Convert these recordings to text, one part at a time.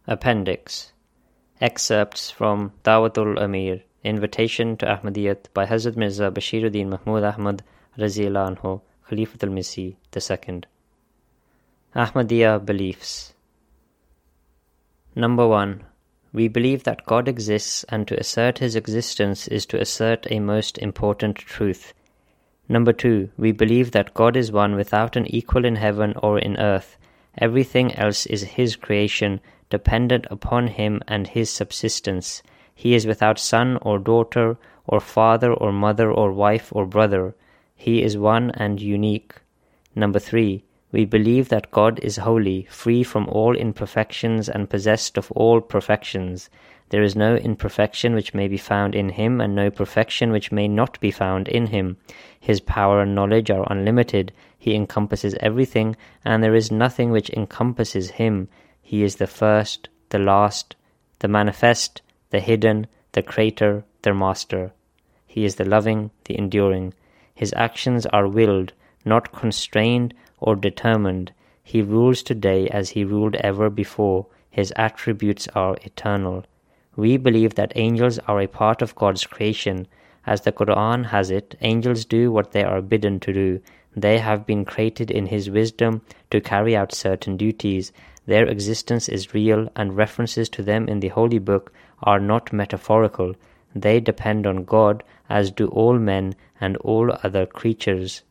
Appendix. Excerpts from Dawatul Amir, Invitation to Ahmadiyyat by Hazrat Mirza Bashiruddin Mahmud Ahmad Raziyallahu Anhu, Khalifatul Masih II. Ahmadiyya Beliefs. Number 1. We believe that God exists, and to assert His existence is to assert a most important truth. Number 2. We believe that God is one without an equal in heaven or in earth. Everything else is His creation, dependent upon Him and His subsistence. He is without son or daughter, or father or mother or wife or brother. He is one and unique. Number 3. We believe that God is holy, free from all imperfections and possessed of all perfections. There is no imperfection which may be found in Him, and no perfection which may not be found in Him. His power and knowledge are unlimited. He encompasses everything, and there is nothing which encompasses Him. He is the first, the last, the manifest, the hidden, the creator, the master. He is the loving, the enduring. His actions are willed, not constrained or determined. He rules today as He ruled ever before. His attributes are eternal. We believe that angels are a part of God's creation. As the Quran has it, angels do what they are bidden to do. They have been created in His wisdom to carry out certain duties. Their existence is real, and references to them in the Holy Book are not metaphorical. They depend on God, as do all men and all other creatures.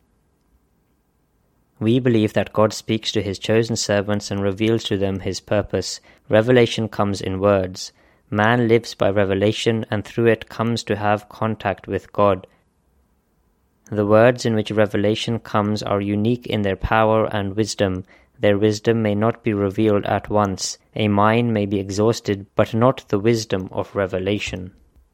We believe that God speaks to His chosen servants and reveals to them His purpose. Revelation comes in words. Man lives by revelation, and through it comes to have contact with God. The words in which revelation comes are unique in their power and wisdom. Their wisdom may not be revealed at once. A mind may be exhausted, but not the wisdom of revelation.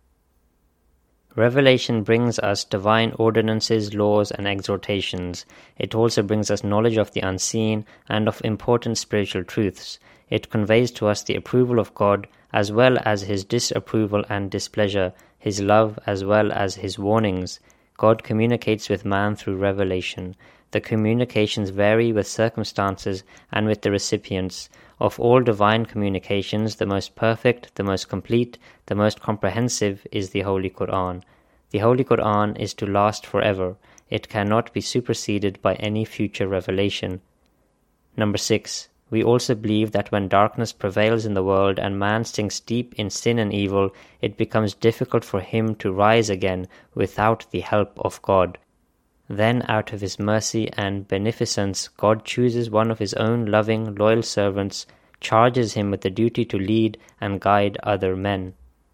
Revelation brings us divine ordinances, laws, and exhortations. It also brings us knowledge of the unseen and of important spiritual truths. It conveys to us the approval of God, as well as His disapproval and displeasure, His love as well as His warnings. God communicates with man through revelation. The communications vary with circumstances and with the recipients. Of all divine communications, the most perfect, the most complete, the most comprehensive is the Holy Quran. The Holy Quran is to last forever. It cannot be superseded by any future revelation. Number 6. We also believe that when darkness prevails in the world and man sinks deep in sin and evil, it becomes difficult for him to rise again without the help of God. Then, out of His mercy and beneficence, God chooses one of His own loving, loyal servants, charges him with the duty to lead and guide other men.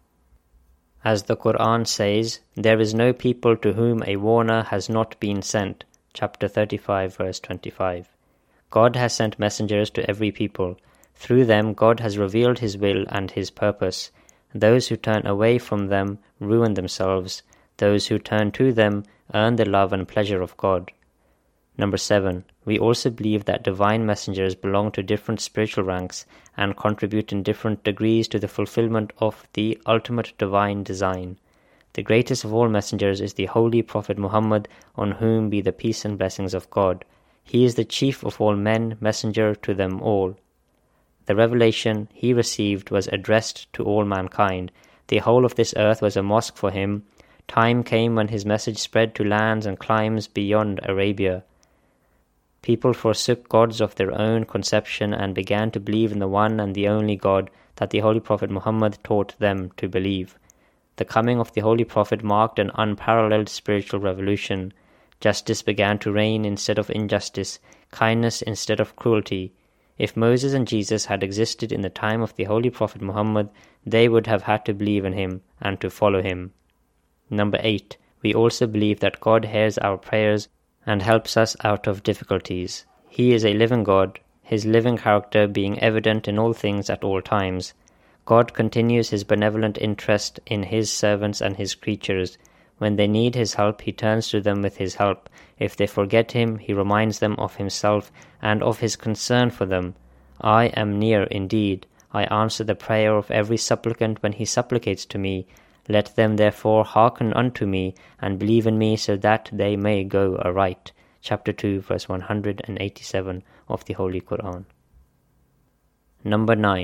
As the Quran says, there is no people to whom a warner has not been sent. Chapter 35, verse 25. God has sent messengers to every people. Through them, God has revealed His will and His purpose. Those who turn away from them ruin themselves. Those who turn to them earn the love and pleasure of God. Number 7. We also believe that divine messengers belong to different spiritual ranks and contribute in different degrees to the fulfillment of the ultimate divine design. The greatest of all messengers is the Holy Prophet Muhammad, on whom be the peace and blessings of God. He is the chief of all men, messenger to them all. The revelation He received was addressed to all mankind. The whole of this earth was a mosque for Him. Time came when His message spread to lands and climes beyond Arabia. People forsook gods of their own conception and began to believe in the one and the only God that the Holy Prophet Muhammad taught them to believe. The coming of the Holy Prophet marked an unparalleled spiritual revolution. Justice began to reign instead of injustice, kindness instead of cruelty. If Moses and Jesus had existed in the time of the Holy Prophet Muhammad, they would have had to believe in him and to follow him. Number 8. We also believe that God hears our prayers and helps us out of difficulties. He is a living God, His living character being evident in all things at all times. God continues His benevolent interest in His servants and His creatures. When they need His help, He turns to them with His help. If they forget Him, He reminds them of Himself and of His concern for them. I am near indeed. I answer the prayer of every supplicant when he supplicates to me. Let them therefore hearken unto me, and believe in me, so that they may go aright. Chapter 2, verse 187 of the Holy Quran. Number 9.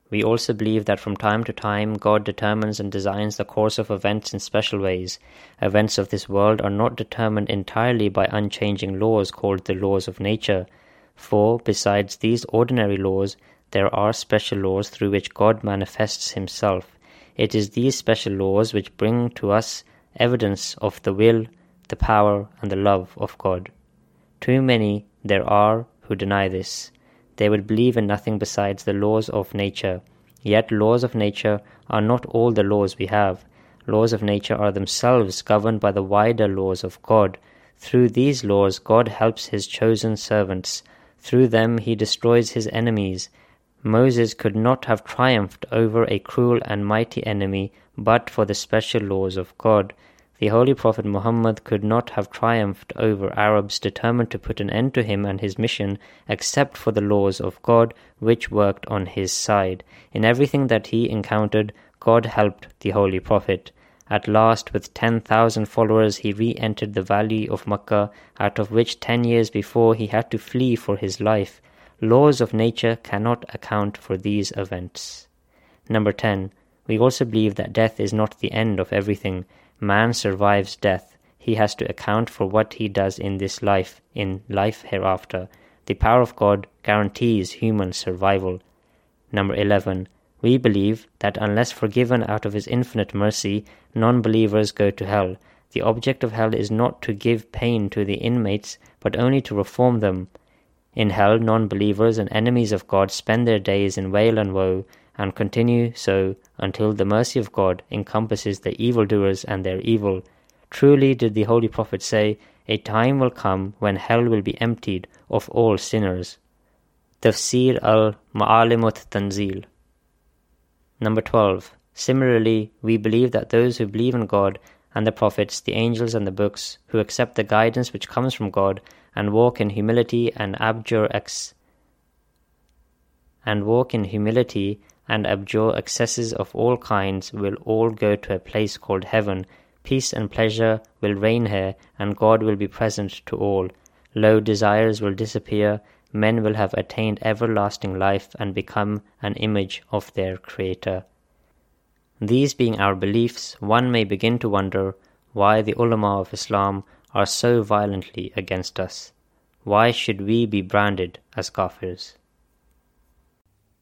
We also believe that from time to time God determines and designs the course of events in special ways. Events of this world are not determined entirely by unchanging laws called the laws of nature, for besides these ordinary laws, there are special laws through which God manifests himself. It is these special laws which bring to us evidence of the will, the power, and the love of God. Too many there are who deny this. They would believe in nothing besides the laws of nature. Yet laws of nature are not all the laws we have. Laws of nature are themselves governed by the wider laws of God. Through these laws, God helps his chosen servants. Through them, he destroys his enemies. Moses could not have triumphed over a cruel and mighty enemy but for the special laws of God. The Holy Prophet Muhammad could not have triumphed over Arabs determined to put an end to him and his mission except for the laws of God which worked on his side. In everything that he encountered, God helped the Holy Prophet. At last, with 10,000 followers, he re-entered the valley of Makkah, out of which 10 years before he had to flee for his life. Laws of nature cannot account for these events. Number 10. We also believe that death is not the end of everything. Man survives death. He has to account for what he does in this life, in life hereafter. The power of God guarantees human survival. Number 11. We believe that unless forgiven out of his infinite mercy, non-believers go to hell. The object of hell is not to give pain to the inmates, but only to reform them. In hell, non-believers and enemies of God spend their days in wail and woe, and continue so until the mercy of God encompasses the evildoers and their evil. Truly did the Holy Prophet say, a time will come when hell will be emptied of all sinners. Tafsir al-Ma'alimut Tanzil. Number 12. Similarly, we believe that those who believe in God and the prophets, the angels and the books, who accept the guidance which comes from God, and walk in humility and abjure excesses of all kinds, will all go to a place called heaven. Peace and pleasure will reign here, and God will be present to all. Low desires will disappear. Men will have attained everlasting life and become an image of their Creator. These being our beliefs, one may begin to wonder why the ulama of Islam are so violently against us. Why should we be branded as kafirs?